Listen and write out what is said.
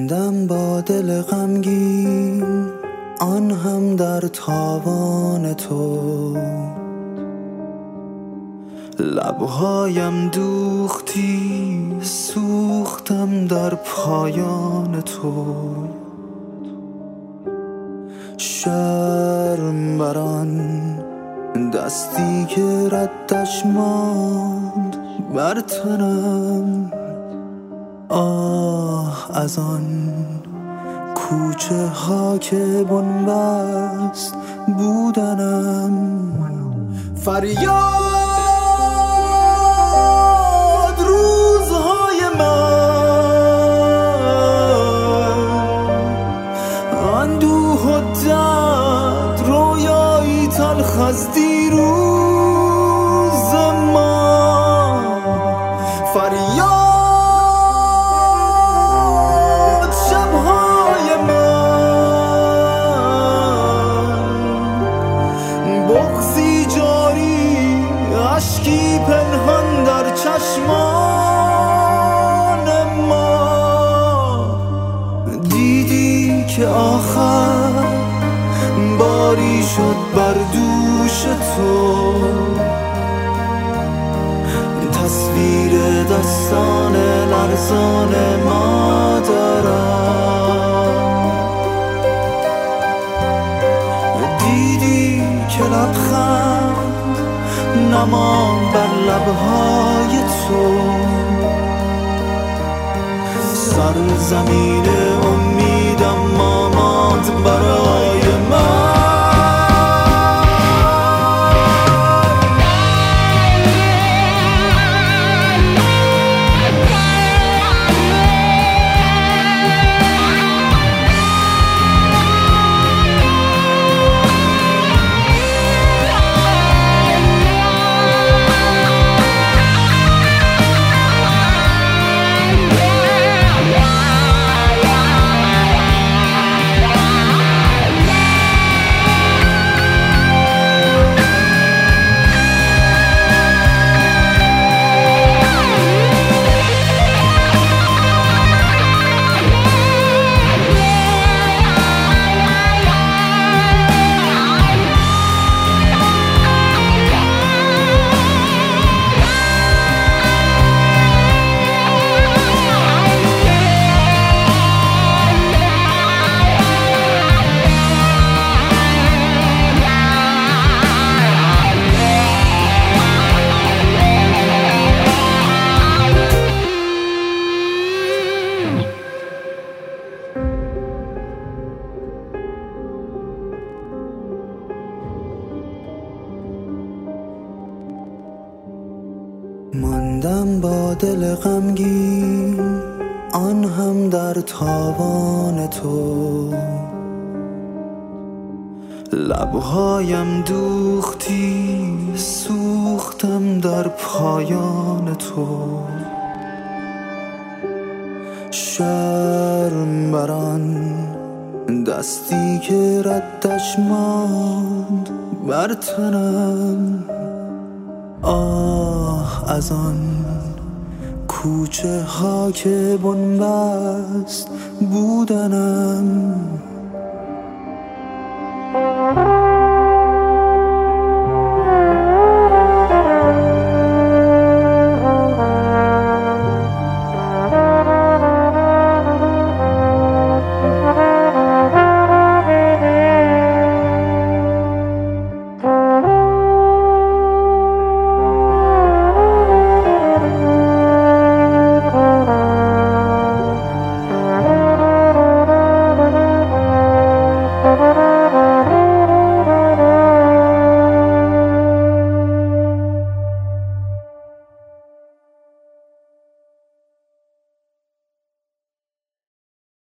ماندم با دل غمگین، آن هم در تاوان تو. لبهایم دوختی، سوختم در پایان تو. شرم بران دستی که ردش ماند بر تنم، آه از آن کوچه ها که بنبست بودنم. فریاد روزهای من، اندوه و درد، رویایی تلخ از دیروز ما. فریاد شبهای من، بغضی جاری، اشکی پنهان در چشمان ما. دیدی که آخر باری شد بر دوش تو، تصویر دستان لرزان مادرم. دیدی که لبخند نماند بر لبهای تو، سرزمین امیدم ماند برای من. ماندم با دل غمگین، آن هم در تاوان تو. لبهایم دوختی، سوختم در پایان تو. شرم بران دستی که ردش ماند بر تنم، آه از آن کوچه ها که بنبست بودنم.